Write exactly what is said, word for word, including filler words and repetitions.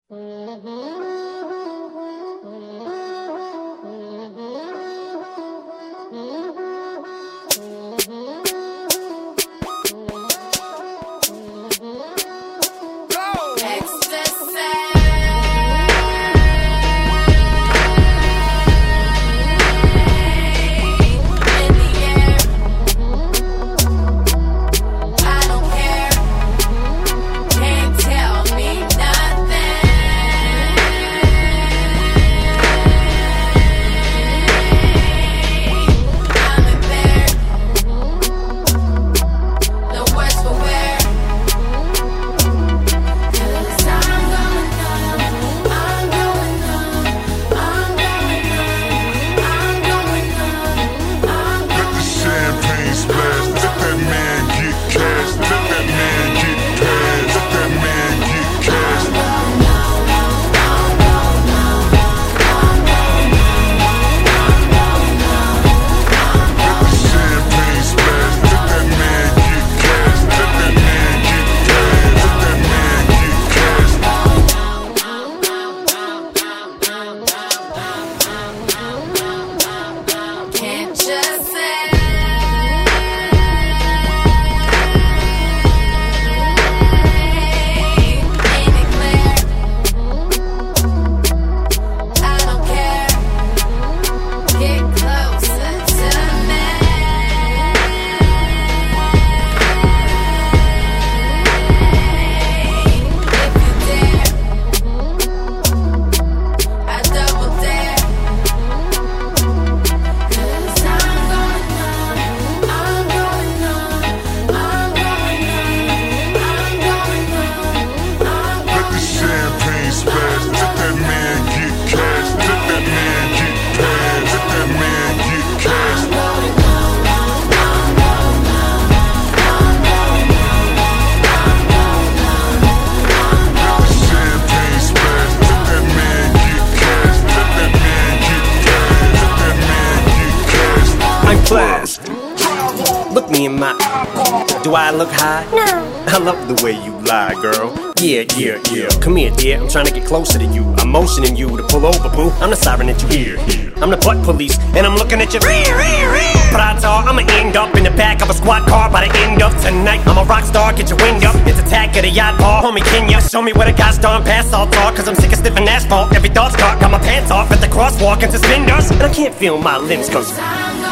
Class. Look me in my eye. Do I look high? No. I love the way you lie, girl. Yeah, yeah, yeah. Come here, dear. I'm trying to get closer to you. I'm motioning you to pull over, boo. I'm the siren that you hear. I'm the butt police, and I'm looking at you. Prata, I'ma end up in the back of a squad car by the end of tonight. I'm a rock star, get your wind up. It's attack of the yacht bar. Homie, can ya show me where the guys darn past all talk? Cause I'm sick of sniffing asphalt. Every thought's caught. Got my pants off at the crosswalk and suspenders. And I can't feel my limbs cause